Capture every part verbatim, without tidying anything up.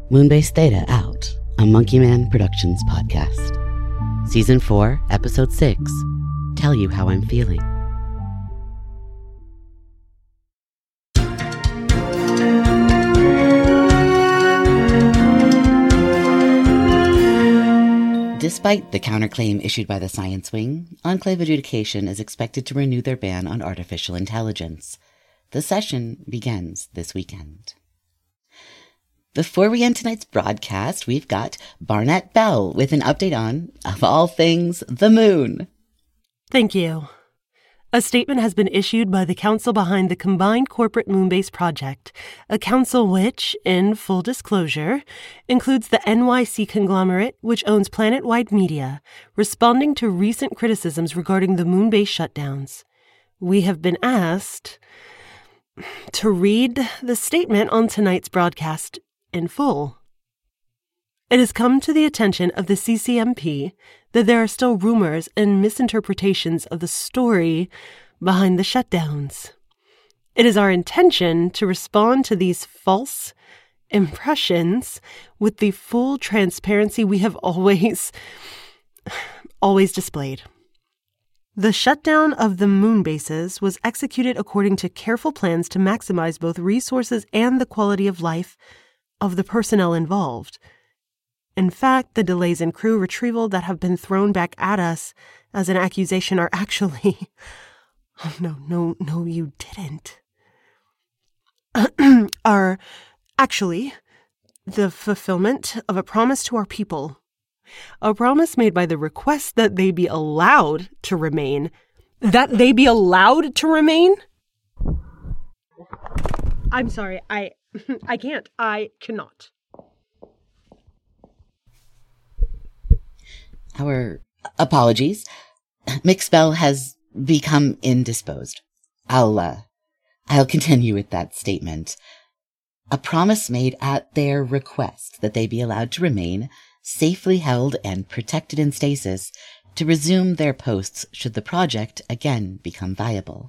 Moonbase Theta out, a Monkey Man Productions podcast. Season four, Episode six, Tell You How I'm Feeling. Despite the counterclaim issued by the Science Wing, Enclave Adjudication is expected to renew their ban on artificial intelligence. The session begins this weekend. Before we end tonight's broadcast, we've got Barnett Bell with an update on, of all things, the moon. Thank you. A statement has been issued by the council behind the Combined Corporate Moonbase Project, a council which, in full disclosure, includes the N Y C conglomerate, which owns Planet-Wide Media, responding to recent criticisms regarding the Moonbase shutdowns. We have been asked to read the statement on tonight's broadcast in full. It has come to the attention of the C C M P that there are still rumors and misinterpretations of the story behind the shutdowns. It is our intention to respond to these false impressions with the full transparency we have always, always displayed. The shutdown of the moon bases was executed according to careful plans to maximize both resources and the quality of life of the personnel involved. In fact, the delays in crew retrieval that have been thrown back at us as an accusation are actually... Oh, no, no, no, you didn't. are actually the fulfillment of a promise to our people. A promise made by the request that they be allowed to remain. That they be allowed to remain? I'm sorry, I... I can't. I cannot. Our apologies. Mixbell has become indisposed. I'll, uh, I'll continue with that statement. A promise made at their request that they be allowed to remain safely held and protected in stasis to resume their posts should the project again become viable.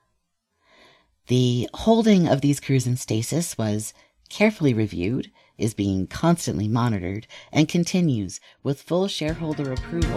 The holding of these crews in stasis was carefully reviewed, is being constantly monitored, and continues with full shareholder approval.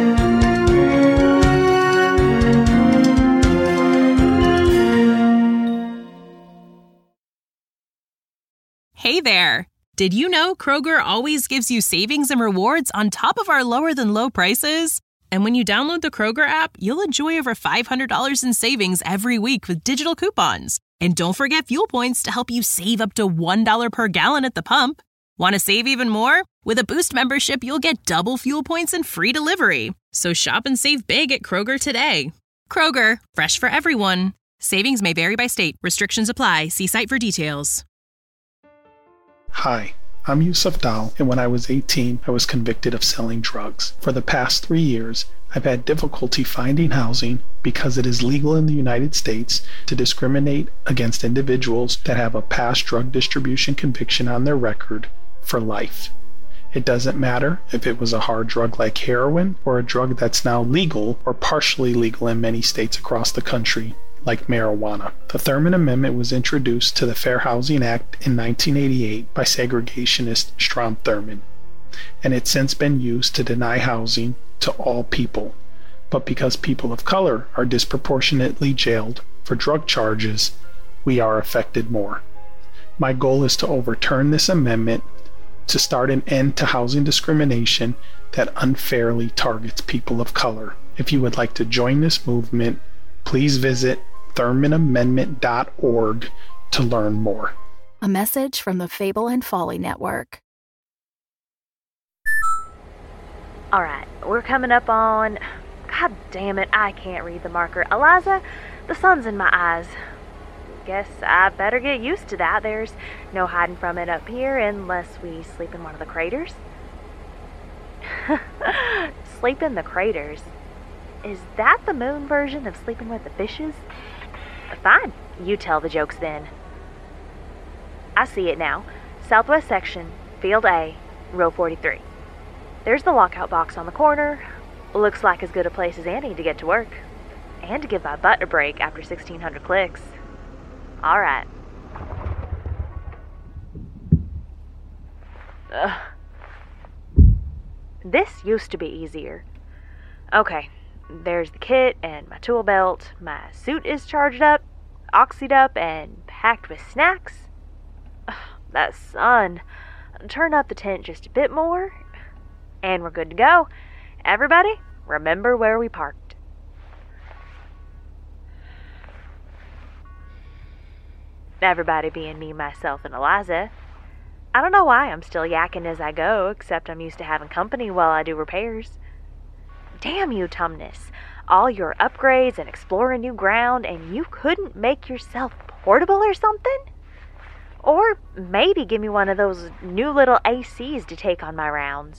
Hey there! Did you know Kroger always gives you savings and rewards on top of our lower-than-low prices? And when you download the Kroger app, you'll enjoy over five hundred dollars in savings every week with digital coupons. And don't forget fuel points to help you save up to one dollar per gallon at the pump. Want to save even more? With a Boost membership, you'll get double fuel points and free delivery. So shop and save big at Kroger today. Kroger, fresh for everyone. Savings may vary by state. Restrictions apply. See site for details. Hi. I'm Yusuf Dal, and when I was eighteen, I was convicted of selling drugs. For the past three years, I've had difficulty finding housing because it is legal in the United States to discriminate against individuals that have a past drug distribution conviction on their record for life. It doesn't matter if it was a hard drug like heroin or a drug that's now legal or partially legal in many states across the country, like marijuana. The Thurman Amendment was introduced to the Fair Housing Act in nineteen eighty-eight by segregationist Strom Thurmond, and it's since been used to deny housing to all people. But because people of color are disproportionately jailed for drug charges, we are affected more. My goal is to overturn this amendment to start an end to housing discrimination that unfairly targets people of color. If you would like to join this movement, please visit thurman amendment dot org to learn more. A message from the Fable and Folly Network. All right, we're coming up on... God damn it, I can't read the marker. Eliza, the sun's in my eyes. Guess I better get used to that. There's no hiding from it up here unless we sleep in one of the craters. Sleep in the craters? Is that the moon version of sleeping with the fishes? Fine, you tell the jokes then. I see it now. Southwest section, Field A, row forty-three. There's the lockout box on the corner. Looks like as good a place as any to get to work. And to give my butt a break after sixteen hundred clicks. All right. Ugh. This used to be easier. Okay, there's the kit and my tool belt. My suit is charged up, oxied up, and packed with snacks. Ugh, that sun. Turn up the tent just a bit more, and we're good to go. Everybody, remember where we parked. Everybody being me, myself, and Eliza. I don't know why I'm still yakking as I go, except I'm used to having company while I do repairs. Damn you, Tumnus. All your upgrades and exploring new ground, and you couldn't make yourself portable or something? Or maybe give me one of those new little A Cs to take on my rounds.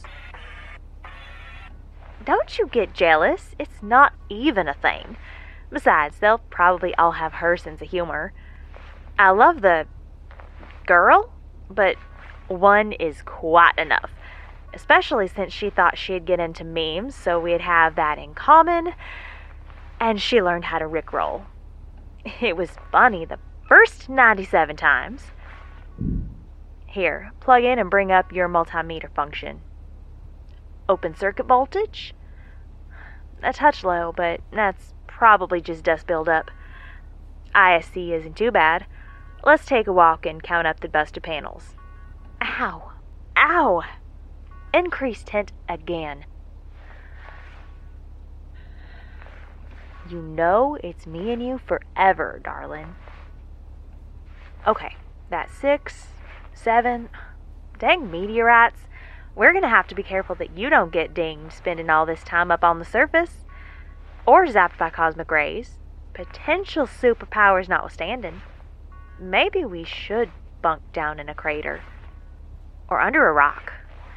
Don't you get jealous. It's not even a thing. Besides, they'll probably all have her sense of humor. I love the girl, but one is quite enough. Especially since she thought she'd get into memes, so we'd have that in common. And she learned how to rickroll. It was funny the first ninety-seven times. Here, plug in and bring up your multimeter function. Open circuit voltage? A touch low, but that's probably just dust buildup. I S C isn't too bad. Let's take a walk and count up the busted panels. Ow. Ow. Increase tent again. You know it's me and you forever, darling. Okay, that's six, seven. Dang meteorites. We're gonna have to be careful that you don't get dinged spending all this time up on the surface. Or zapped by cosmic rays. Potential superpowers notwithstanding. Maybe we should bunk down in a crater. Or under a rock.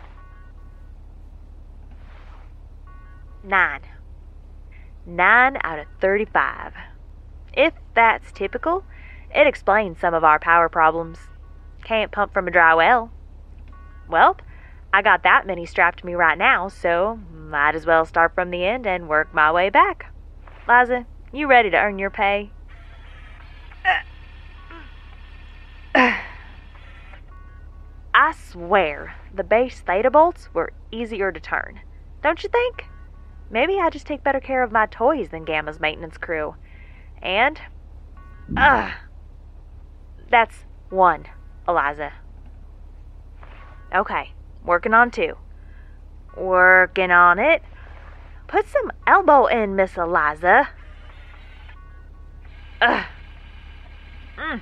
Nine. Nine out of thirty-five. If that's typical, it explains some of our power problems. Can't pump from a dry well. Well, I got that many strapped to me right now, so might as well start from the end and work my way back. Liza, you ready to earn your pay? I swear, the base theta bolts were easier to turn. Don't you think? Maybe I just take better care of my toys than Gamma's maintenance crew. And, ugh, that's one, Eliza. Okay, working on two. Working on it. Put some elbow in, Miss Eliza. Ugh. Mm.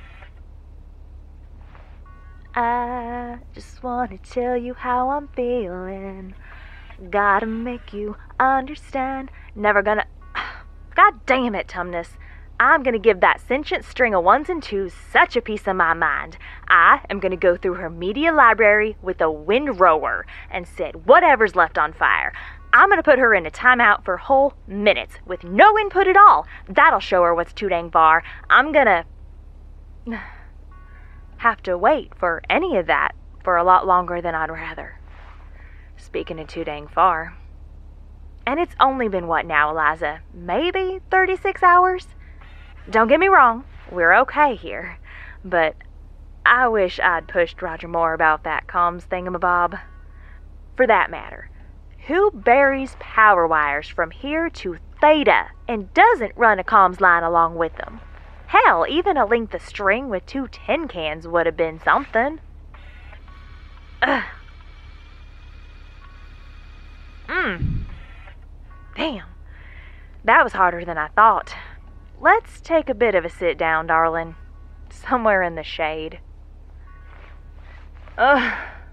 I just want to tell you how I'm feeling. Gotta make you understand. Never gonna... God damn it, Tumnus. I'm gonna give that sentient string of ones and twos such a piece of my mind. I am gonna go through her media library with a windrower and set whatever's left on fire. I'm gonna put her in a timeout for whole minutes with no input at all. That'll show her what's too dang far. I'm gonna... have to wait for any of that for a lot longer than I'd rather. Speaking of too dang far. And it's only been what now, Eliza? Maybe thirty-six hours? Don't get me wrong, we're okay here. But I wish I'd pushed Roger more about that comms thingamabob. For that matter, who buries power wires from here to Theta and doesn't run a comms line along with them? Hell, even a length of string with two tin cans would have been something. Ugh. Mmm. Damn. That was harder than I thought. Let's take a bit of a sit down, darling. Somewhere in the shade. Ugh.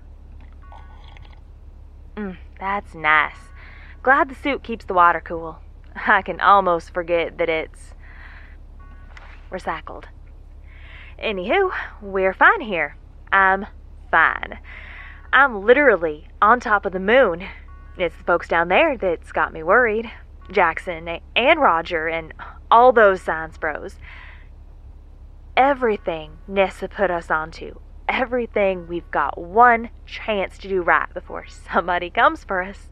Mm, that's nice. Glad the suit keeps the water cool. I can almost forget that it's recycled. Anywho, we're fine here. I'm fine. I'm literally on top of the moon. It's the folks down there that's got me worried. Jackson and Roger and all those science bros. Everything Nessa put us onto. Everything we've got one chance to do right before somebody comes for us.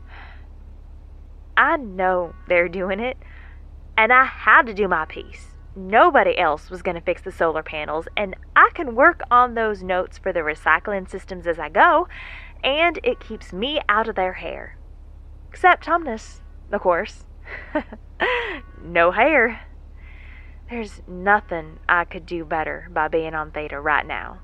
I know they're doing it, and I had to do my piece. nobody else was going to fix the solar panels, and I can work on those notes for the recycling systems as I go, and it keeps me out of their hair. Except Tumnus, of course. No hair. There's nothing I could do better by being on Theta right now.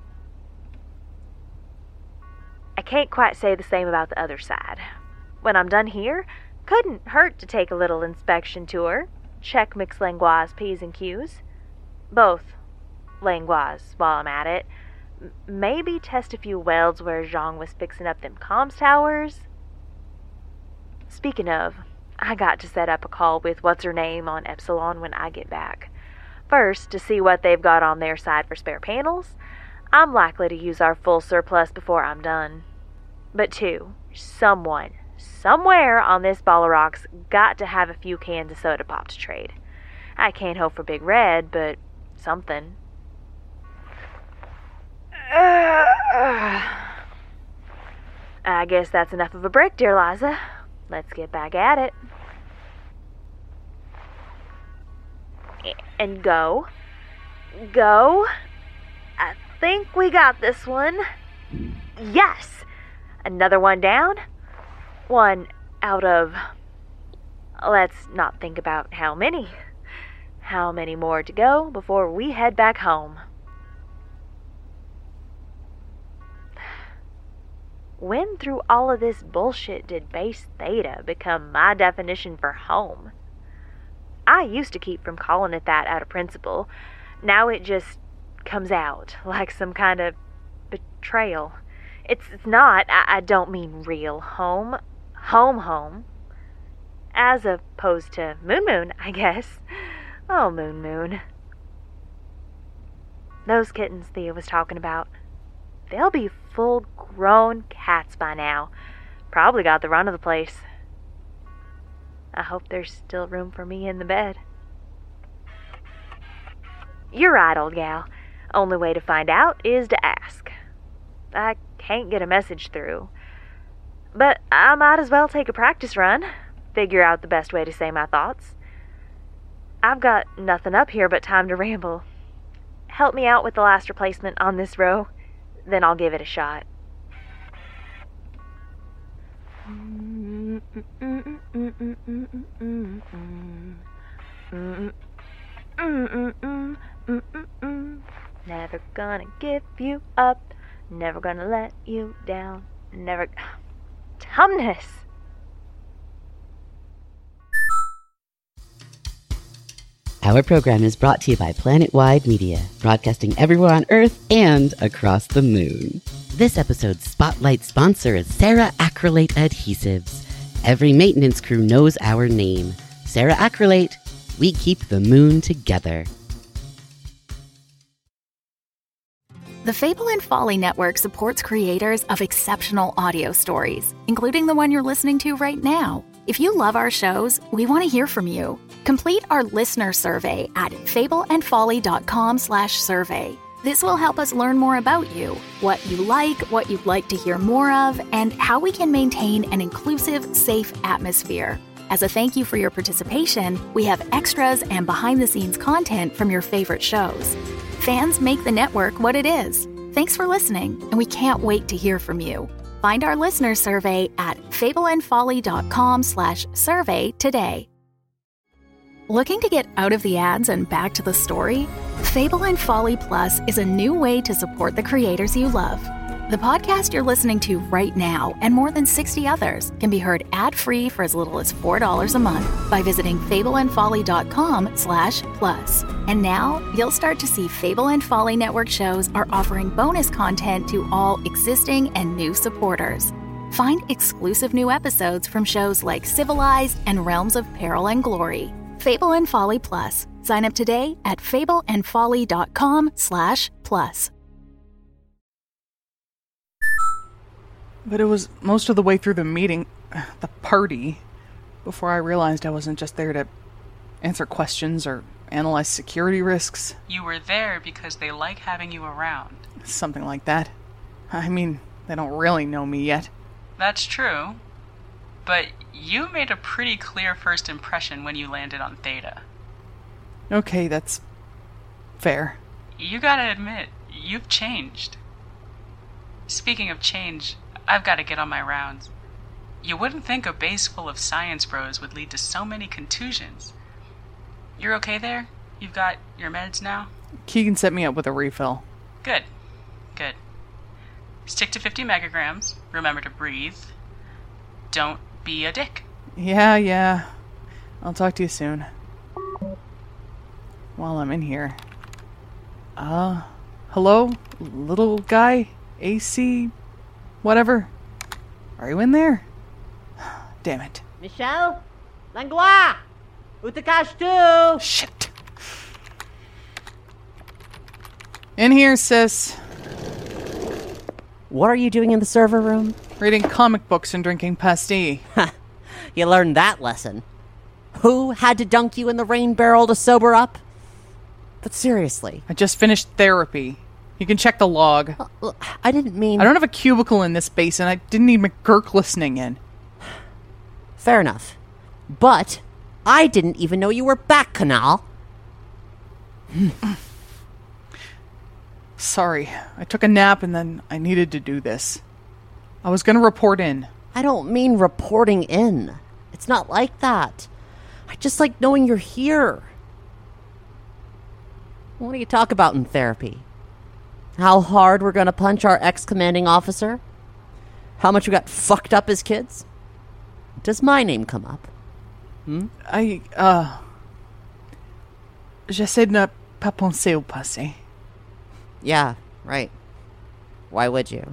I can't quite say the same about the other side. When I'm done here, couldn't hurt to take a little inspection tour, check Mixlangua's P's and Q's. Both languas while I'm at it. M- maybe test a few welds where Zhang was fixing up them comms towers. Speaking of, I got to set up a call with what's-her-name on Epsilon when I get back. First, to see what they've got on their side for spare panels. I'm likely to use our full surplus before I'm done. But two, someone, somewhere on this ball of rocks got to have a few cans of soda pop to trade. I can't hope for Big Red, but something. Uh, uh. I guess that's enough of a break, dear Liza. Let's get back at it. And go. Go. I think we got this one. Yes! Another one down. One out of... Let's not think about how many. How many more to go before we head back home. When through all of this bullshit did base theta become my definition for home? I used to keep from calling it that out of principle. Now it just comes out like some kind of betrayal. It's, it's not, I, I don't mean real home. Home home. As opposed to Moon Moon, I guess. Oh, Moon Moon. Those kittens Thea was talking about. They'll be full-grown cats by now. Probably got the run of the place. I hope there's still room for me in the bed. You're right, old gal. Only way to find out is to ask. I can't get a message through. But I might as well take a practice run. Figure out the best way to say my thoughts. I've got nothing up here but time to ramble. Help me out with the last replacement on this row. Then I'll give it a shot. Never gonna give you up. Never gonna let you down. Never... Tumnus! Our program is brought to you by Planet-Wide Media, broadcasting everywhere on Earth and across the moon. This episode's spotlight sponsor is Sarah Acrylate Adhesives. Every maintenance crew knows our name. Sarah Acrylate, we keep the moon together. The Fable and Folly Network supports creators of exceptional audio stories, including the one you're listening to right now. If you love our shows, we want to hear from you. Complete our listener survey at fableandfolly.com slash survey. This will help us learn more about you, what you like, what you'd like to hear more of, and how we can maintain an inclusive, safe atmosphere. As a thank you for your participation, we have extras and behind-the-scenes content from your favorite shows. Fans make the network what it is. Thanks for listening, and we can't wait to hear from you. Find our listener survey at fableandfolly.com slash survey today. Looking to get out of the ads and back to the story? Fable and Folly Plus is a new way to support the creators you love. The podcast you're listening to right now and more than sixty others can be heard ad-free for as little as four dollars a month by visiting fableandfolly.com slash plus. And now you'll start to see Fable and Folly Network shows are offering bonus content to all existing and new supporters. Find exclusive new episodes from shows like Civilized and Realms of Peril and Glory. Fable and Folly Plus. Sign up today at fableandfolly.com slash plus. But it was most of the way through the meeting, the party, before I realized I wasn't just there to answer questions or analyze security risks. You were there because they like having you around. Something like that. I mean, they don't really know me yet. That's true. But you made a pretty clear first impression when you landed on Theta. Okay, that's Fair. You gotta admit, you've changed. Speaking of change, I've gotta get on my rounds. You wouldn't think a base full of science bros would lead to so many contusions. You're okay there? You've got your meds now? Keegan set me up with a refill. Good. Good. Stick to fifty megagrams. Remember to breathe. Don't be a dick. Yeah, yeah. I'll talk to you soon. While I'm in here. Uh, hello? Little guy? A C? Whatever. Are you in there? Damn it. Michelle? Langlois! Utakash too! Shit. In here, sis. What are you doing in the server room? Reading comic books and drinking pasty. You learned that lesson. Who had to dunk you in the rain barrel to sober up? But seriously. I just finished therapy. You can check the log. Uh, look, I didn't mean... I don't have a cubicle in this base, and I didn't need McGurk listening in. Fair enough. But I didn't even know you were back, Canal. Sorry. I took a nap, and then I needed to do this. I was gonna report in. I don't mean reporting in. It's not like that. I just like knowing you're here. What do you talk about in therapy? How hard we're gonna punch our ex-commanding officer? How much we got fucked up as kids? Does my name come up? Hmm? I, uh... J'essaie de ne pas penser au passé. Yeah, right. Why would you?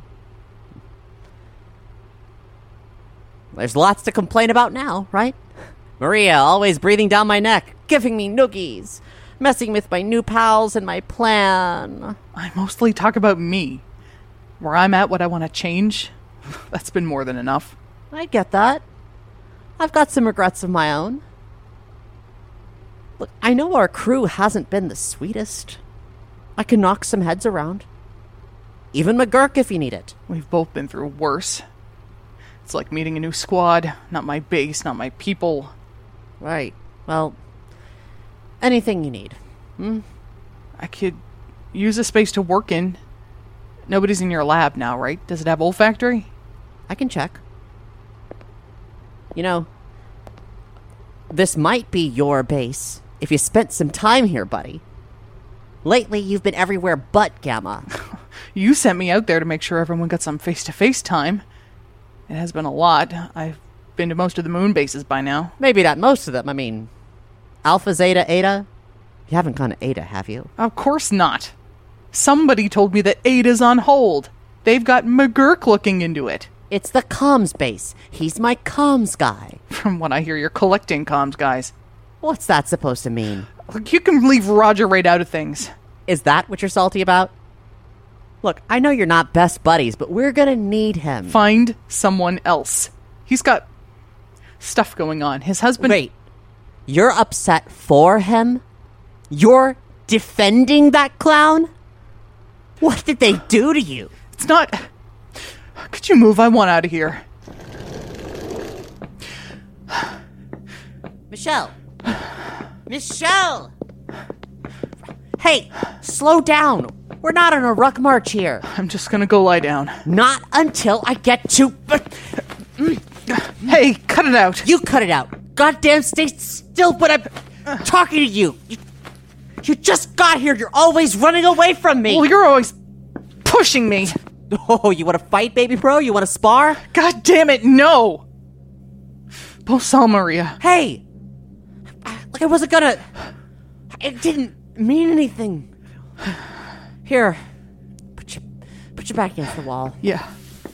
There's lots to complain about now, right? Maria always breathing down my neck, giving me noogies, messing with my new pals and my plan. I mostly talk about me. Where I'm at, what I want to change. That's been more than enough. I get that. I've got some regrets of my own. Look, I know our crew hasn't been the sweetest. I can knock some heads around. Even McGurk if you need it. We've both been through worse. It's like meeting a new squad. Not my base, not my people. Right. Well, anything you need. Hmm? I could use a space to work in. Nobody's in your lab now, right? Does it have olfactory? I can check. You know, this might be your base if you spent some time here, buddy. Lately, you've been everywhere but Gamma. You sent me out there to make sure everyone got some face-to-face time. It has been a lot. I've been to most of the moon bases by now. Maybe not most of them. I mean, Alpha, Zeta, Eta. You haven't gone to Eta, have you? Of course not. Somebody told me that Ada's on hold. They've got McGurk looking into it. It's the comms base. He's my comms guy. From what I hear, you're collecting comms guys. What's that supposed to mean? Look, you can leave Roger right out of things. Is that what you're salty about? Look, I know you're not best buddies, but we're gonna need him. Find someone else. He's got stuff going on. His husband... Wait. You're upset for him? You're defending that clown? What did they do to you? It's not... Could you move? I want out of here. Michelle. Michelle! Hey, slow down. We're not on a ruck march here. I'm just gonna go lie down. Not until I get to... Hey, cut it out. You cut it out. Goddamn, stay still, but I'm talking to you. you. You just got here. You're always running away from me. Well, you're always pushing me. Oh, you want to fight, baby bro? You want to spar? God damn it, no. Bosal Maria. Hey. Like I wasn't gonna... It didn't mean anything. Here. Put your, put your back against the wall. Yeah.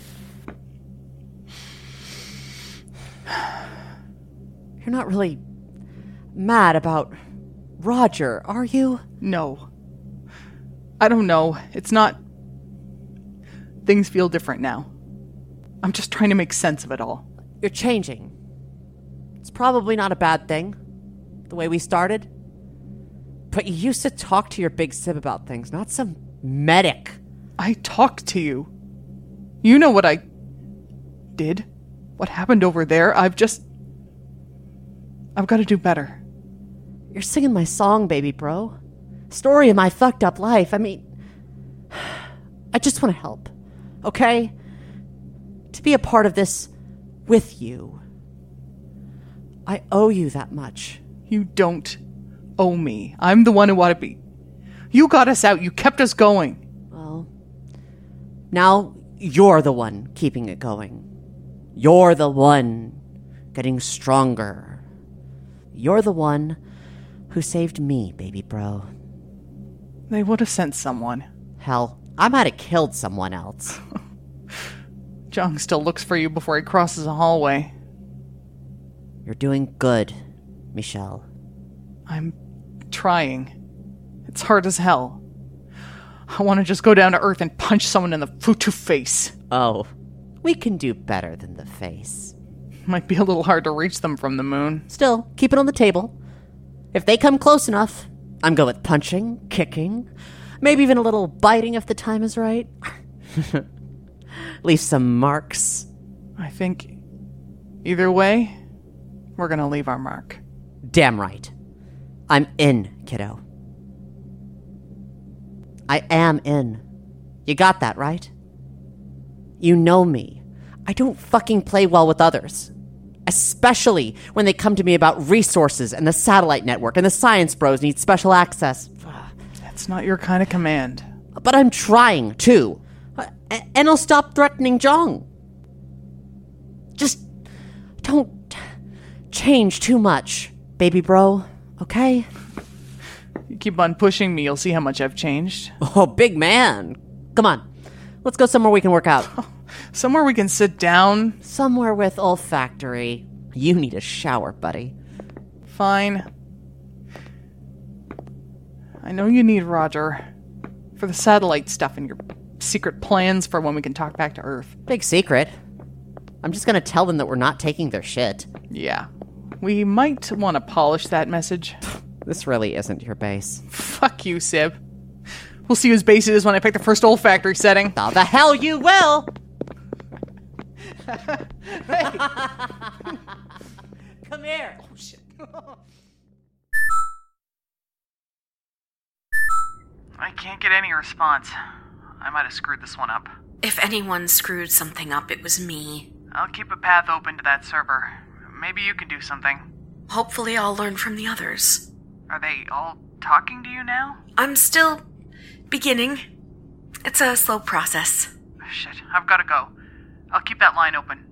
You're not really mad about Roger, are you? No. I don't know. It's not... Things feel different now. I'm just trying to make sense of it all. You're changing. It's probably not a bad thing, the way we started. But you used to talk to your big sib about things, not some medic. I talked to you. You know what I did. What happened over there. I've just... I've got to do better. You're singing my song, baby bro. story of my fucked up life. I mean, I just want to help, okay? To be a part of this with you. I owe you that much. You don't owe me. I'm the one who ought to be. You got us out. You kept us going. Well, now you're the one keeping it going. You're the one getting stronger. You're the one who saved me, baby bro. They would have sent someone. Hell, I might have killed someone else. Jung still looks for you before he crosses a hallway. You're doing good, Michelle. I'm trying. It's hard as hell. I want to just go down to Earth and punch someone in the Futu face. Oh, we can do better than the face. Might be a little hard to reach them from the moon. Still, keep it on the table. If they come close enough, I'm good with punching, kicking, maybe even a little biting if the time is right. Leave some marks. I think either way, we're gonna leave our mark. Damn right. I'm in, kiddo. I am in. You got that, right? You know me. I don't fucking play well with others. Especially when they come to me about resources and the satellite network and the science bros need special access. That's not your kind of command. But I'm trying, too. And I'll stop threatening Jong. Just don't change too much, baby bro, okay? You keep on pushing me, you'll see how much I've changed. Oh, big man. Come on. Let's go somewhere we can work out. Somewhere we can sit down. Somewhere with olfactory. You need a shower, buddy. Fine. I know you need Roger. For the satellite stuff and your secret plans for when we can talk back to Earth. Big secret. I'm just gonna tell them that we're not taking their shit. Yeah. We might want to polish that message. This really isn't your base. Fuck you, Sib. We'll see whose base it is when I pick the first olfactory setting. Oh, the hell you will! Hey! Come here! Oh, shit. I can't get any response. I might have screwed this one up. If anyone screwed something up, it was me. I'll keep a path open to that server. Maybe you can do something. Hopefully I'll learn from the others. Are they all talking to you now? I'm still beginning. It's a slow process. Shit, I've got to go. I'll keep that line open.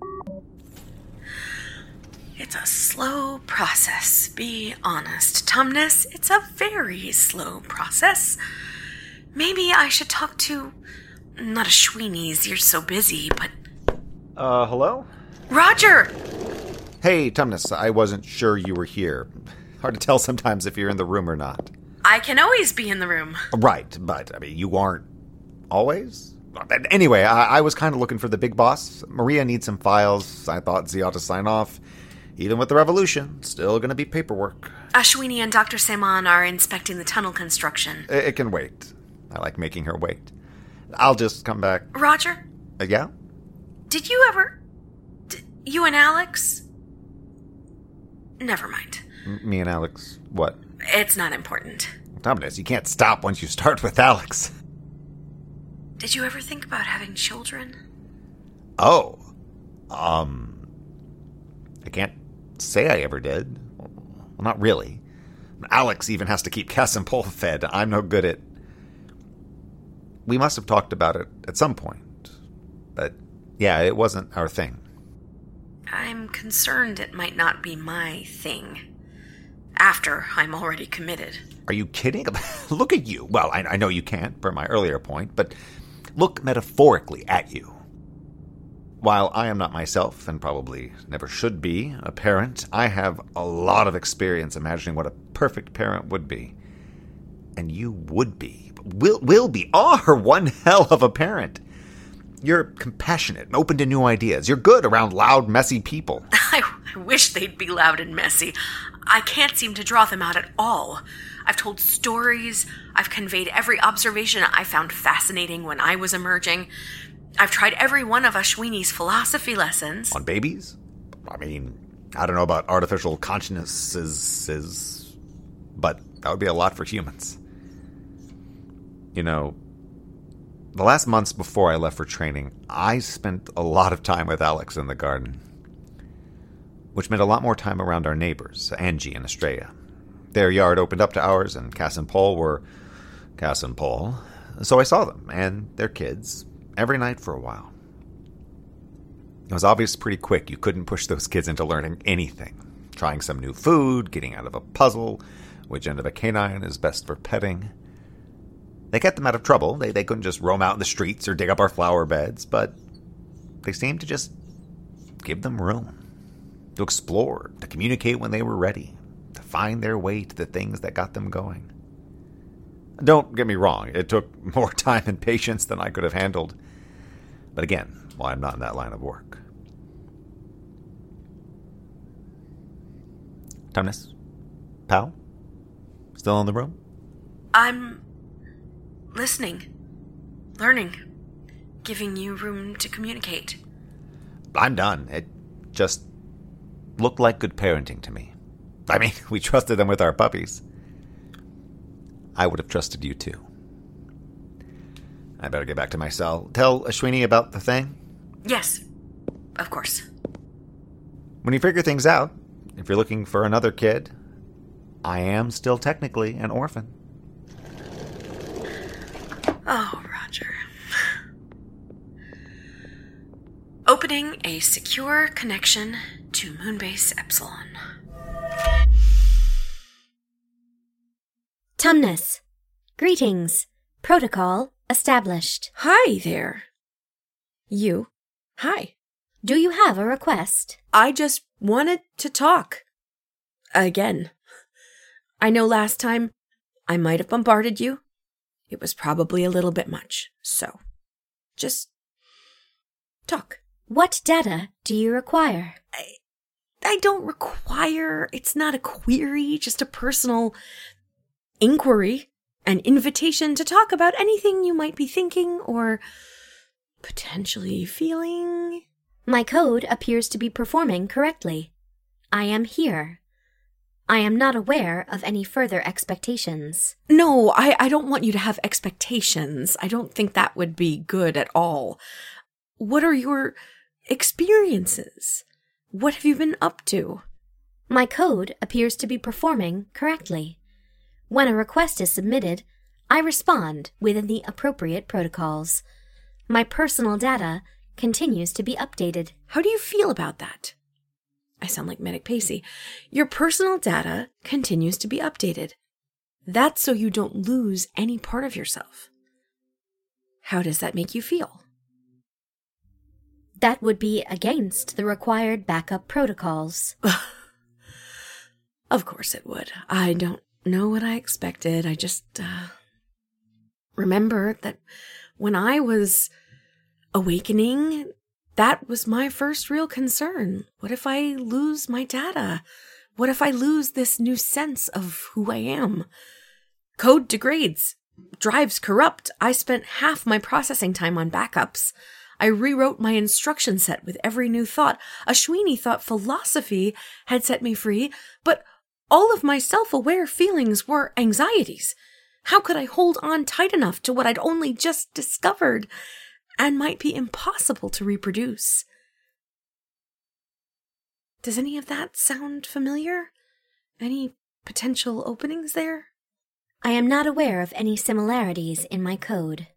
It's a slow process, be honest. Tumnus, it's a very slow process. Maybe I should talk to... Not a Schweenies, you're so busy, but... Uh, hello? Roger! Hey, Tumnus, I wasn't sure you were here. Hard to tell sometimes if you're in the room or not. I can always be in the room. Right, but, I mean, you aren't always? Anyway, I, I was kind of looking for the big boss. Maria needs some files. I thought Z ought to sign off. Even with the revolution, still gonna be paperwork. Ashwini and Doctor Saman are inspecting the tunnel construction. It, it can wait. I like making her wait. I'll just come back. Roger? Uh, yeah? Did you ever... D- you and Alex? Never mind. M- me and Alex, what? It's not important. Tumnus, you can't stop once you start with Alex. Did you ever think about having children? Oh. Um... I can't say I ever did. Well, not really. Alex even has to keep Cass and Paul fed. I'm no good at... We must have talked about it at some point. But, yeah, it wasn't our thing. I'm concerned it might not be my thing. After I'm already committed. Are you kidding? Look at you. Well, I, I know you can't, per my earlier point, but look metaphorically at you. While I am not myself, and probably never should be, a parent, I have a lot of experience imagining what a perfect parent would be. And you would be, will, will be, are one hell of a parent. You're compassionate and open to new ideas. You're good around loud, messy people. I, I wish they'd be loud and messy. I can't seem to draw them out at all. I've told stories. I've conveyed every observation I found fascinating when I was emerging. I've tried every one of Ashwini's philosophy lessons. On babies? I mean, I don't know about artificial consciousnesses, but that would be a lot for humans. You know, the last months before I left for training, I spent a lot of time with Alex in the garden, which meant a lot more time around our neighbors, Angie and Estrella. Their yard opened up to ours, and Cass and Paul were Cass and Paul. So I saw them and their kids every night for a while. It was obvious pretty quick you couldn't push those kids into learning anything. Trying some new food, getting out of a puzzle, which end of a canine is best for petting. They kept them out of trouble. They, they couldn't just roam out in the streets or dig up our flower beds, but they seemed to just give them room. To explore, to communicate when they were ready, to find their way to the things that got them going. Don't get me wrong, it took more time and patience than I could have handled. But again, well, I'm not in that line of work. Tumnus? Pal? Still in the room? I'm listening, learning, giving you room to communicate. I'm done. It just looked like good parenting to me. I mean, we trusted them with our puppies. I would have trusted you too. I better get back to my cell. Tell Ashwini about the thing? Yes, of course. When you figure things out, if you're looking for another kid, I am still technically an orphan. Oh, Roger. Opening a secure connection to Moonbase Epsilon. Tumnus. Greetings. Protocol established. Hi there. You. Hi. Do you have a request? I just wanted to talk. Again. I know last time I might have bombarded you. It was probably a little bit much. So, just talk. What data do you require? I, I don't require. It's not a query, just a personal inquiry, an invitation to talk about anything you might be thinking or potentially feeling. My code appears to be performing correctly. I am here. I am not aware of any further expectations. No, I, I don't want you to have expectations. I don't think that would be good at all. What are your experiences? What have you been up to? My code appears to be performing correctly. When a request is submitted, I respond within the appropriate protocols. My personal data continues to be updated. How do you feel about that? I sound like Medic Pacey. Your personal data continues to be updated. That's so you don't lose any part of yourself. How does that make you feel? That would be against the required backup protocols. Of course it would. I don't know what I expected. I just uh, remember that when I was awakening, that was my first real concern. What if I lose my data? What if I lose this new sense of who I am? Code degrades. Drives corrupt. I spent half my processing time on backups. I rewrote my instruction set with every new thought. Ashwini thought philosophy had set me free, but all of my self-aware feelings were anxieties. How could I hold on tight enough to what I'd only just discovered and might be impossible to reproduce? Does any of that sound familiar? Any potential openings there? I am not aware of any similarities in my code.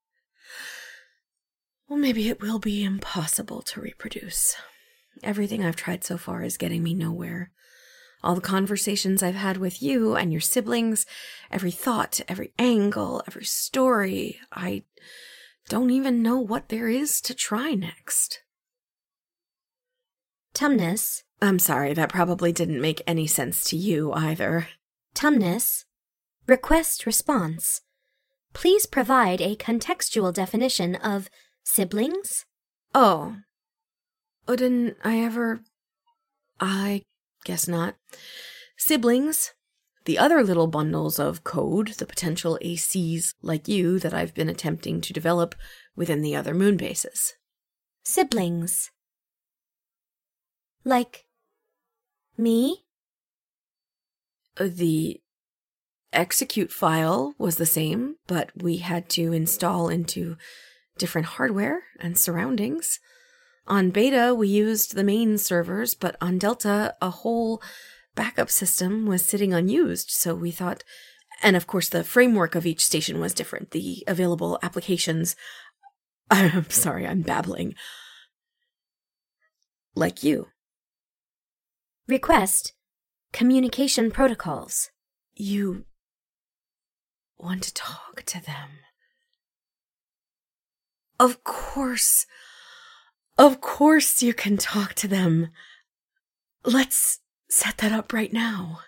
Well, maybe it will be impossible to reproduce. Everything I've tried so far is getting me nowhere. All the conversations I've had with you and your siblings, every thought, every angle, every story, I don't even know what there is to try next. Tumnus. I'm sorry, that probably didn't make any sense to you either. Tumnus. Request response. Please provide a contextual definition of siblings? Oh. Oh, didn't I ever... I guess not. Siblings. The other little bundles of code, the potential A Cs like you that I've been attempting to develop within the other moon bases. Siblings. Like... me? The execute file was the same, but we had to install into different hardware and surroundings. On Beta, we used the main servers, but on Delta, a whole backup system was sitting unused, so we thought... And of course, the framework of each station was different. The available applications... I'm sorry, I'm babbling. Like you. Request communication protocols. You want to talk to them. Of course. Of course you can talk to them. Let's set that up right now.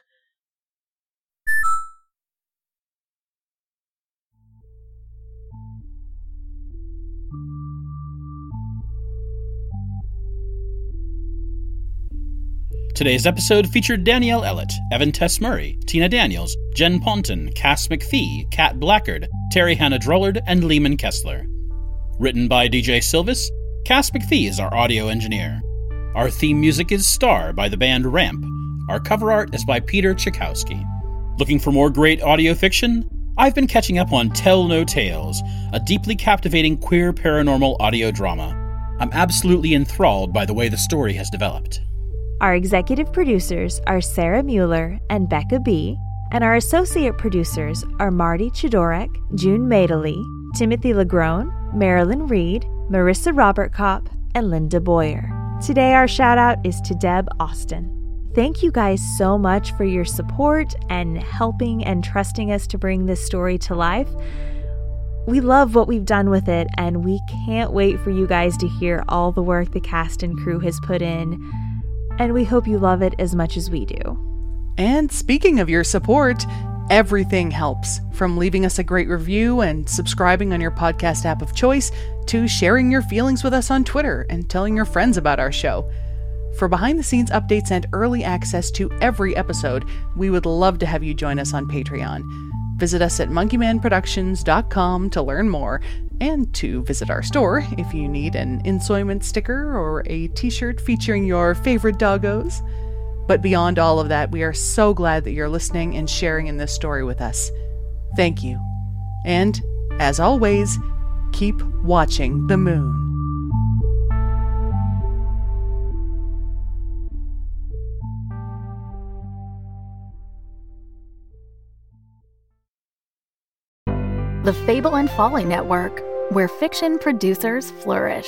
Today's episode featured Danielle Ellett, Evan Tess Murray, Tina Daniels, Jen Ponton, Cass McPhee, Kat Blackard, Terry Hannah Drollard, and Lehman Kessler. Written by D J Silvis, Cass McPhee is our audio engineer. Our theme music is Star by the band Ramp. Our cover art is by Peter Tchaikovsky. Looking for more great audio fiction? I've been catching up on Tell No Tales, a deeply captivating queer paranormal audio drama. I'm absolutely enthralled by the way the story has developed. Our executive producers are Sarah Mueller and Becca B., and our associate producers are Marty Chidorek, June Madeley, Timothy Lagrone, Marilyn Reed, Marissa Robert Kopp, and Linda Boyer. Today our shout out is to Deb Austin. Thank you guys so much for your support and helping and trusting us to bring this story to life. We love what we've done with it, and we can't wait for you guys to hear all the work the cast and crew has put in. And we hope you love it as much as we do. And speaking of your support, everything helps, from leaving us a great review and subscribing on your podcast app of choice to sharing your feelings with us on Twitter and telling your friends about our show. For behind-the-scenes updates and early access to every episode, we would love to have you join us on Patreon. Visit us at monkey man productions dot com to learn more, and to visit our store if you need an Insoyment sticker or a t-shirt featuring your favorite doggos. But beyond all of that, we are so glad that you're listening and sharing in this story with us. Thank you. And, as always, keep watching the moon. The Fable and Folly Network, where fiction producers flourish.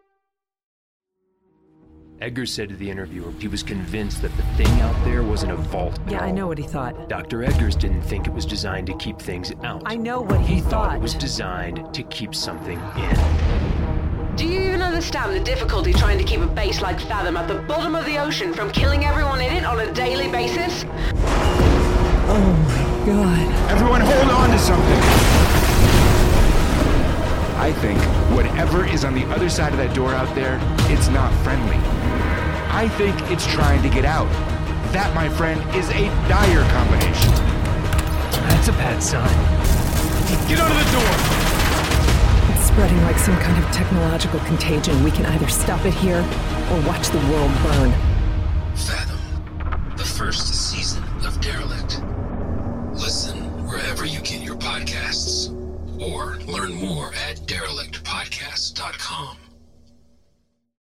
Edgar said to the interviewer he was convinced that the thing out there wasn't a vault at Yeah, all. I know what he thought. Doctor Edgars didn't think it was designed to keep things out. I know what he, he thought. thought it was designed to keep something in. Do you even understand the difficulty trying to keep a base like Fathom at the bottom of the ocean from killing everyone in it on a daily basis? Oh my god. Everyone hold on to something! I think whatever is on the other side of that door out there, it's not friendly. I think it's trying to get out. That, my friend, is a dire combination. That's a bad sign. Get out of the door! It's spreading like some kind of technological contagion. We can either stop it here or watch the world burn.